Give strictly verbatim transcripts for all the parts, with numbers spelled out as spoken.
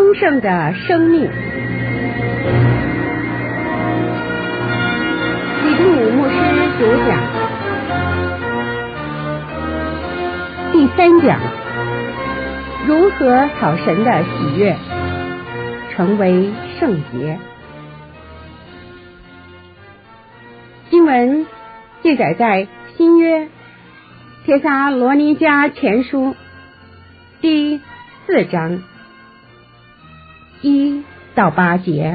丰盛的生命。李定武牧师主讲第三讲：如何讨神的喜悦，成为圣洁。经文记载在新约帖撒罗尼迦前书第四章一到八节。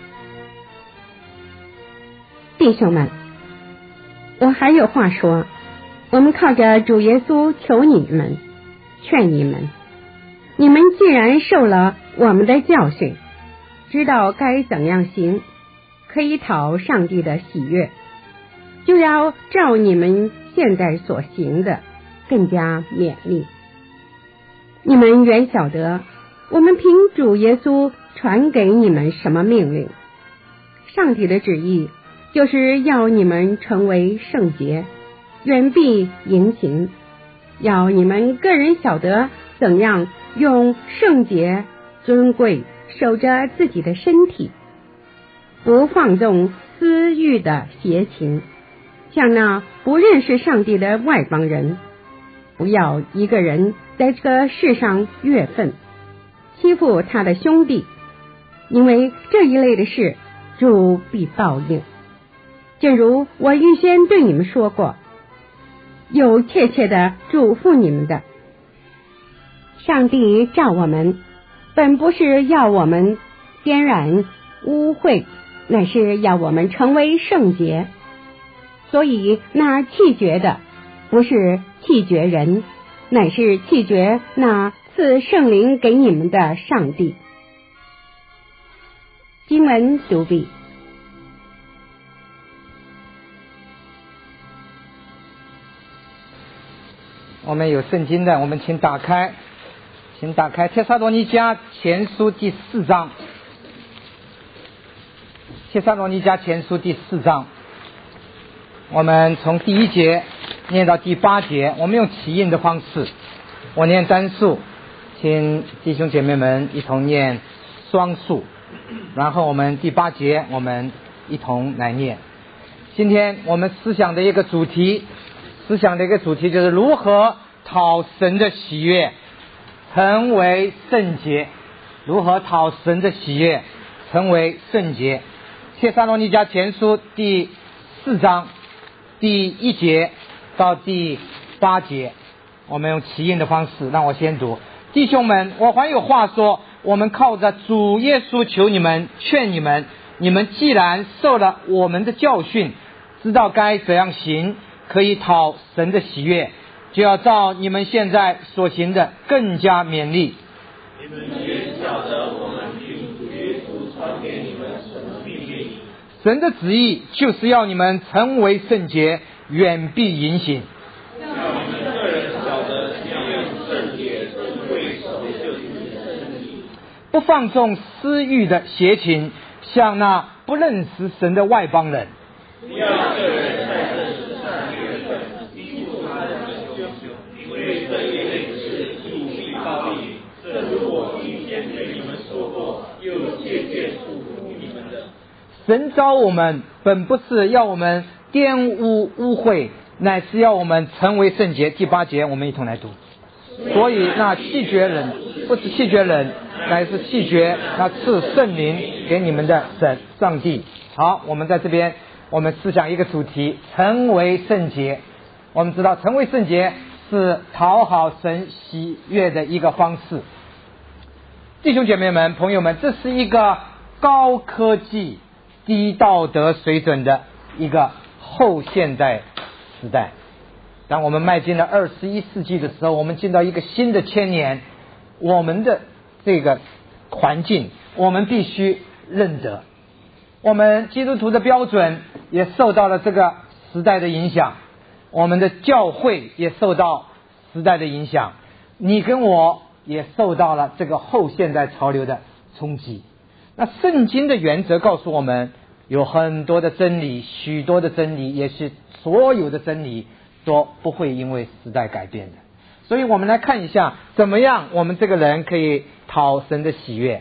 弟兄们，我还有话说，我们靠着主耶稣求你们，劝你们，你们既然受了我们的教训，知道该怎样行，可以讨上帝的喜悦，就要照你们现在所行的更加勉励。你们原晓得，我们凭主耶稣传给你们什么命令。上帝的旨意就是要你们成为圣洁，远避淫行，要你们个人晓得怎样用圣洁尊贵守着自己的身体，不放纵私欲的邪情，像那不认识上帝的外邦人。不要一个人在这个世上越分，欺负他的兄弟，因为这一类的事主必报应。正如我预先对你们说过，有切切的嘱咐你们的。上帝召我们，本不是要我们沾染污秽，乃是要我们成为圣洁。所以那弃绝的，不是弃绝人，乃是弃绝那赐圣灵给你们的上帝。经文读毕。 我们有圣经的，我们请打开，请打开帖撒罗尼迦前书第四章。帖撒罗尼迦前书第四章，我们从第一节念到第八节，我们用起印的方式，我念单数，请弟兄姐妹们一同念双数，然后我们第八节我们一同来念。今天我们思想的一个主题，思想的一个主题就是如何讨神的喜悦，成为圣洁。如何讨神的喜悦，成为圣洁。帖撒罗尼迦前书第四章第一节到第八节，我们用起印的方式，让我先读。弟兄们，我还有话说，我们靠着主耶稣求你们，劝你们，你们既然受了我们的教训，知道该怎样行，可以讨神的喜悦，就要照你们现在所行的更加勉励。 你们原晓得我们凭主耶稣传给你们什么命令。 神的旨意就是要你们成为圣洁，远避淫行。 让你们个人晓得怎样用圣洁尊贵守着自己的身体， 不放纵私欲的邪情，像那不认识神的外邦人。 不要个人在这世上越分，欺负他的弟兄，因为这一类的事主必报应。正如我预先对你们说过，又切切嘱咐你们的。 神召我们，本不是要我们玷污污秽，乃是要我们成为圣洁。第八节我们一同来读。所以那弃绝人，不是弃绝人，乃是弃绝那赐圣灵给你们的神上帝。好，我们在这边我们思想一个主题，成为圣洁。我们知道成为圣洁是讨好神喜悦的一个方式。弟兄姐妹们，朋友们，这是一个高科技低道德水准的一个后现代时代。当我们迈进了二十一世纪的时候，我们进到一个新的千年，我们的这个环境我们必须认得，我们基督徒的标准也受到了这个时代的影响，我们的教会也受到时代的影响，你跟我也受到了这个后现代潮流的冲击。那圣经的原则告诉我们，有很多的真理，许多的真理，也是所有的真理都不会因为时代改变的。所以我们来看一下，怎么样我们这个人可以讨神的喜悦。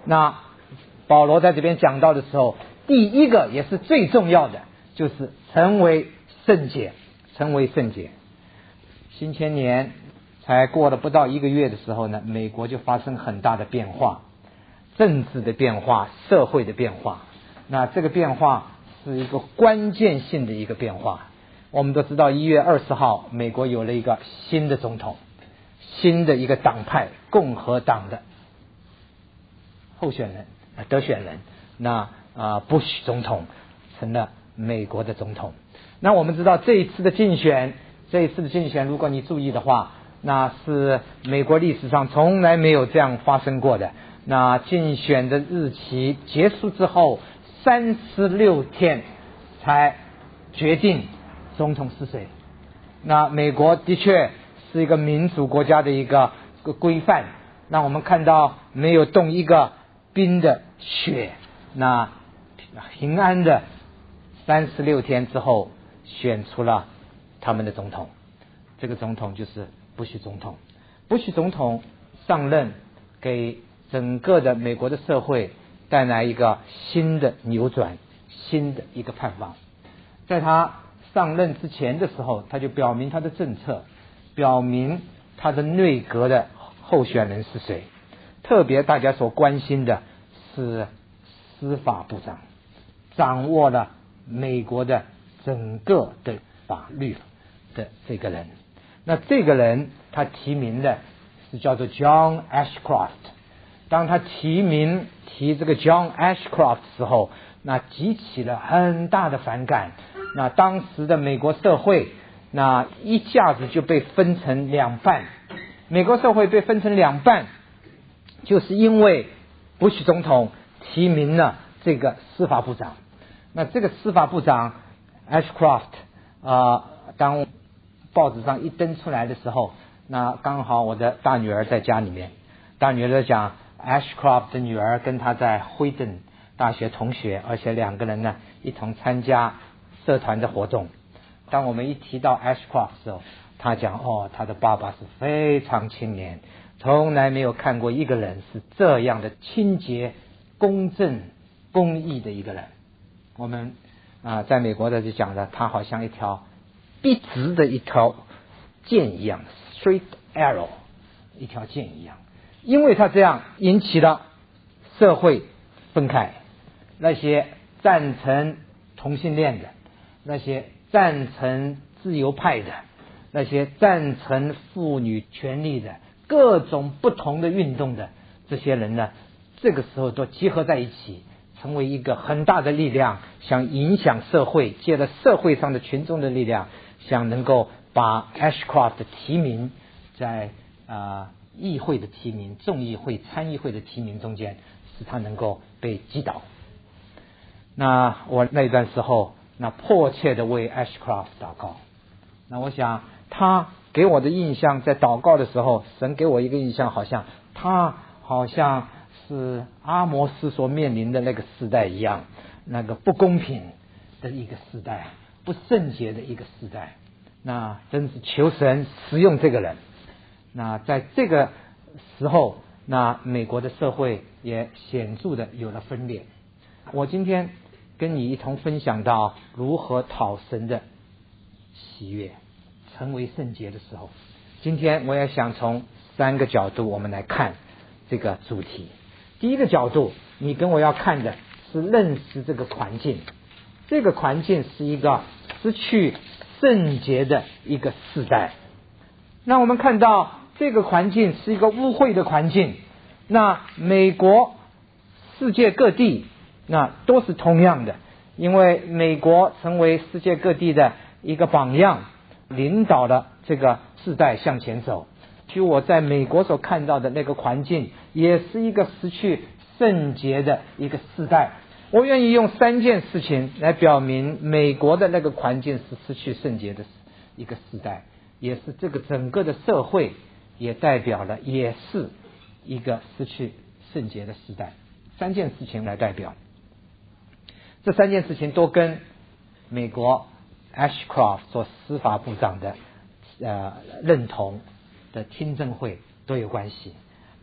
那保罗在这边讲到的时候，第一个也是最重要的，就是成为圣洁，成为圣洁。新千年才过了不到一个月的时候呢，美国就发生很大的变化，政治的变化，社会的变化。那这个变化是一个关键性的一个变化。我们都知道一月二十号美国有了一个新的总统，新的一个党派，共和党的候选人得选人，那啊布什总统成了美国的总统。那我们知道这一次的竞选，这一次的竞选如果你注意的话，那是美国历史上从来没有这样发生过的。那竞选的日期结束之后三十六天才决定总统是谁。那美国的确是一个民主国家的一个规范，那我们看到没有动一个兵的血，那平安的三十六天之后选出了他们的总统。这个总统就是布什总统。布什总统上任，给整个的美国的社会带来一个新的扭转，新的一个盼望。在他上任之前的时候，他就表明他的政策，表明他的内阁的候选人是谁。特别大家所关心的是司法部长，掌握了美国的整个的法律的这个人。那这个人他提名的是叫做 John Ashcroft。当他提名提这个 John Ashcroft 的时候，那激起了很大的反感。那当时的美国社会，那一下子就被分成两半。美国社会被分成两半，就是因为布什总统提名了这个司法部长。那这个司法部长 Ashcroft 啊、呃，当报纸上一登出来的时候，那刚好我的大女儿在家里面，大女儿在讲 Ashcroft 的女儿跟他在辉顿大学同学，而且两个人呢一同参加社团的活动。当我们一提到 Ashcroft 的时候，他讲哦，他的爸爸是非常清廉，从来没有看过一个人是这样的清洁、公正、公义的一个人。我们啊、呃，在美国的就讲的，他好像一条笔直的一条剑一样 ，straight arrow， 一条剑一样。因为他这样引起了社会分开，那些赞成同性恋的，那些赞成自由派的，那些赞成妇女权利的，各种不同的运动的这些人呢，这个时候都集合在一起，成为一个很大的力量，想影响社会，借着社会上的群众的力量，想能够把 Ashcroft 的提名在啊、呃、议会的提名、众议会、参议会的提名中间，使他能够被击倒。那我那段时候，那迫切的为 Ashcroft 祷告。那我想他给我的印象，在祷告的时候，神给我一个印象，好像他好像是阿摩斯所面临的那个时代一样，那个不公平的一个时代，不圣洁的一个时代。那真是求神使用这个人。那在这个时候，那美国的社会也显著的有了分裂。我今天跟你一同分享到如何讨神的喜悦，成为圣洁的时候。今天我也想从三个角度我们来看这个主题。第一个角度，你跟我要看的是认识这个环境。这个环境是一个失去圣洁的一个世代。那我们看到这个环境是一个污秽的环境。那美国、世界各地那都是同样的，因为美国成为世界各地的一个榜样，领导了这个世代向前走。据我在美国所看到的那个环境，也是一个失去圣洁的一个世代。我愿意用三件事情来表明美国的那个环境是失去圣洁的一个世代，也是这个整个的社会也代表了，也是一个失去圣洁的时代。三件事情来代表，这三件事情都跟美国 Ashcroft 做司法部长的呃认同的听证会都有关系。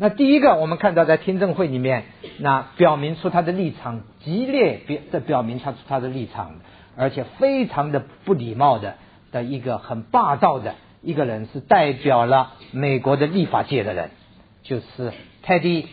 那第一个，我们看到在听证会里面，那表明出他的立场，激烈的表明他出他的立场，而且非常的不礼貌的的一个很霸道的一个人，是代表了美国的立法界的人，就是 Teddy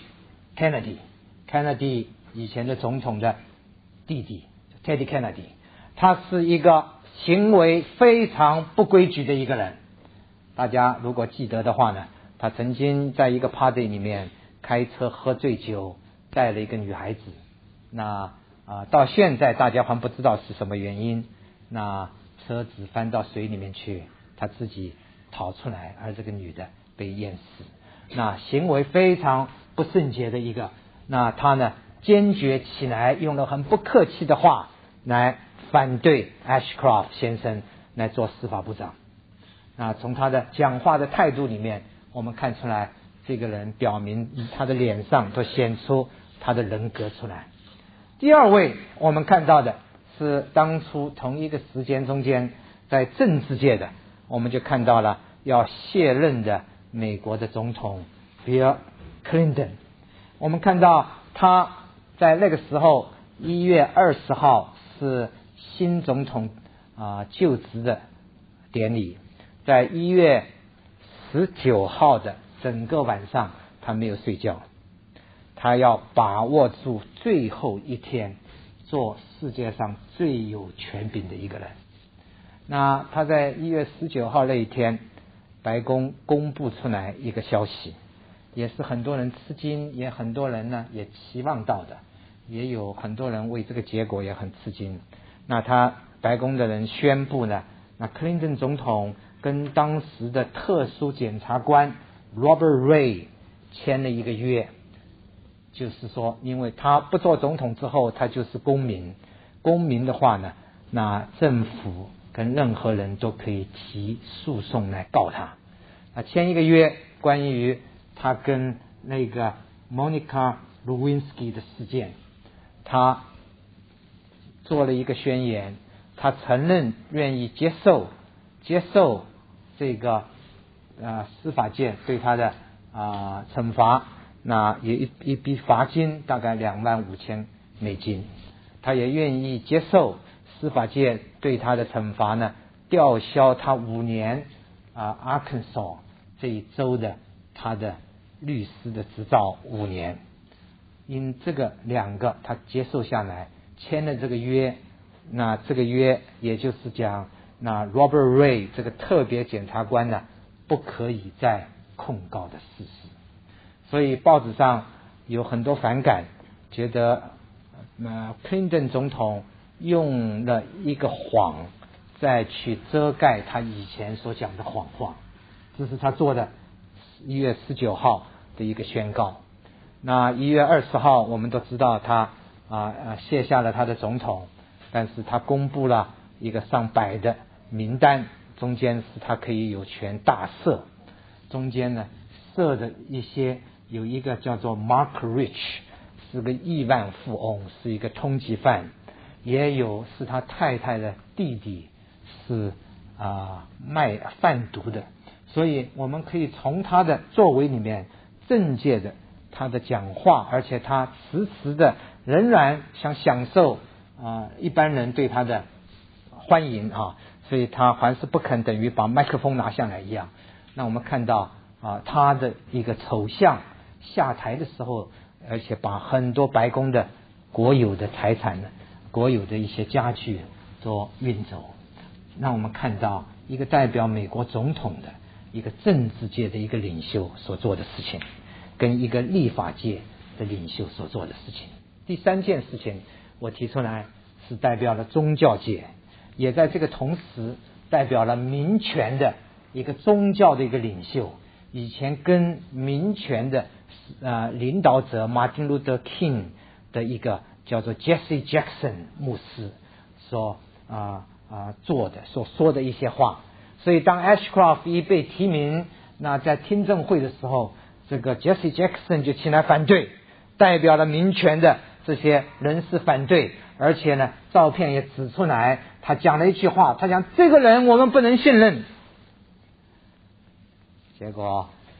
Kennedy，Kennedy 以前的总统的弟弟 Teddy Kennedy， 他是一个行为非常不规矩的一个人。大家如果记得的话呢，他曾经在一个 party 里面开车喝醉酒，带了一个女孩子。那啊、呃，到现在大家还不知道是什么原因。那车子翻到水里面去，他自己逃出来，而这个女的被淹死。那行为非常不圣洁的一个。那他呢，坚决起来，用了很不客气的话来反对 Ashcroft 先生来做司法部长。那从他的讲话的态度里面，我们看出来这个人表明他的脸上都显出他的人格出来。第二位我们看到的是当初同一个时间中间在政治界的，我们就看到了要卸任的美国的总统 Bill Clinton。 我们看到他在那个时候一月二十号是新总统啊、呃、就职的典礼，在一月十九号的整个晚上他没有睡觉，他要把握住最后一天，做世界上最有权柄的一个人。那他在一月十九号那一天，白宫公布出来一个消息，也是很多人吃惊，也很多人呢也期望到的，也有很多人为这个结果也很吃惊。那他白宫的人宣布呢，那克林顿总统跟当时的特殊检察官 Robert Ray 签了一个约，就是说因为他不做总统之后他就是公民，公民的话呢，那政府跟任何人都可以提诉讼来告他。那签一个约，关于他跟那个 Monica Lewinsky 的事件，他做了一个宣言，他承认愿意接受接受这个呃司法界对他的啊、呃、惩罚，那也一一笔罚金大概两万五千美金，他也愿意接受司法界对他的惩罚呢，吊销他五年啊、呃、Arkansas 这一州的他的律师的执照五年。因这个两个他接受下来，签了这个约，那这个约也就是讲，那 Robert Ray 这个特别检察官呢，不可以再控告的事实。所以报纸上有很多反感，觉得呃 Clinton 总统用了一个谎再去遮盖他以前所讲的谎话。这是他做的一月十九号的一个宣告。那一月二十号我们都知道他啊啊卸下了他的总统，但是他公布了一个上百的名单，中间是他可以有权大赦，中间呢赦的一些有一个叫做 Mark Rich， 是个亿万富翁，是一个通缉犯，也有是他太太的弟弟是啊卖贩毒的。所以我们可以从他的作为里面，政界的他的讲话，而且他迟迟的仍然想享受啊、呃、一般人对他的欢迎啊，所以他还是不肯等于把麦克风拿下来一样。那我们看到啊他的一个丑相下台的时候，而且把很多白宫的国有的财产呢，国有的一些家具都运走。那我们看到一个代表美国总统的一个政治界的一个领袖所做的事情，跟一个立法界的领袖所做的事情。第三件事情我提出来是代表了宗教界，也在这个同时代表了民权的一个宗教的一个领袖，以前跟民权的呃领导者 Martin Luther King 的一个叫做 Jesse Jackson 牧师所啊啊、呃呃、做的所说的一些话。所以当 Ashcroft 一被提名，那在听证会的时候，这个 Jesse Jackson 就起来反对，代表了民权的这些人士反对，而且呢照片也指出来，他讲了一句话，他讲这个人我们不能信任。结果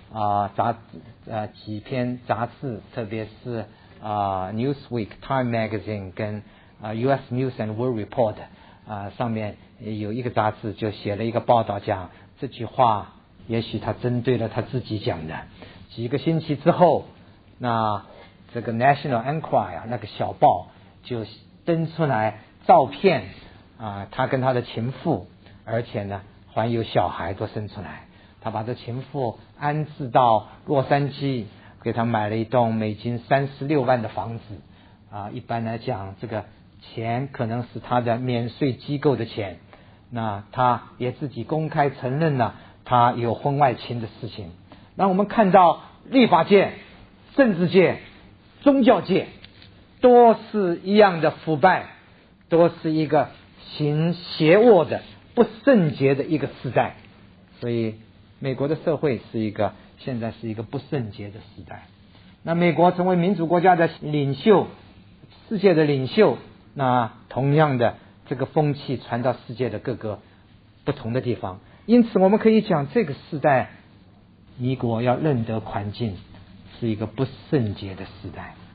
啊杂呃几篇杂志，特别是啊 Newsweek、Time Magazine 跟啊 U S News and World Report 啊上面有一个杂志就写了一个报道，讲这句话也许他针对了他自己讲的。几个星期之后，那这个 National Enquirer 那个小报就登出来照片啊，他跟他的情妇，而且呢还有小孩都生出来。他把这情妇安置到洛杉矶，给他买了一栋美金三十六万的房子啊。一般来讲，这个钱可能是他的免税机构的钱。那他也自己公开承认了他有婚外情的事情。那我们看到立法界、政治界、宗教界都是一样的腐败，都是一个行邪恶的、不圣洁的一个时代。所以美国的社会是一个现在是一个不圣洁的时代。那美国成为民主国家的领袖，世界的领袖，那同样的这个风气传到世界的各个不同的地方。因此我们可以讲，这个时代米国要认得环境是一个不圣洁的时代。